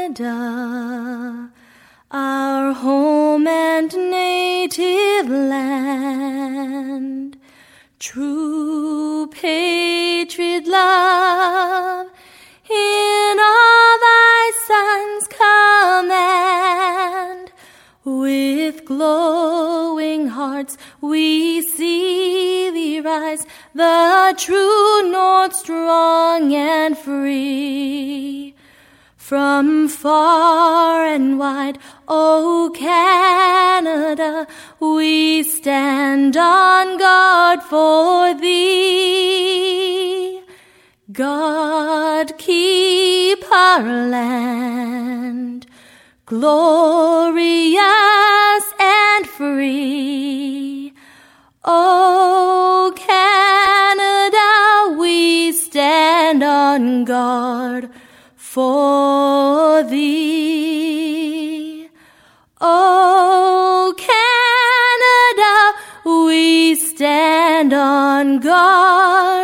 Canada, our home and native land. True patriot love in all thy sons command. With glowing hearts we see thee rise, the true North strong and free. From far and wide, O Canada, we stand on guard for thee. God keep our land glorious and free. O Canada, we stand on guard for thee. O Canada, we stand on guard